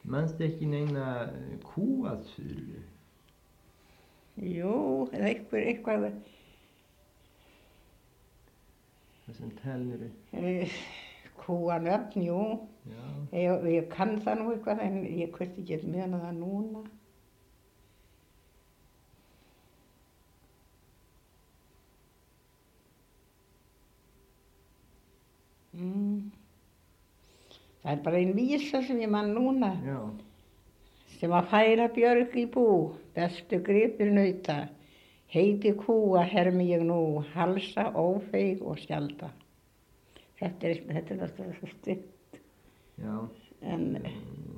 Manstu ekki neina kúaþulu? Jú, eða eitthvað Það sem telur kúanöfn, jú. Já. Ég kann það nú eitthvað en ég hvort ég get muna það núna. Það er bara ein vísa sem ég man núna. Já. Sem að færa björg í bú, bestu gripir nauta. Heiti kúa hermi ég nú, halsa, ófeig og skjalda. Þetta er náttúrulega svo stutt. Já. En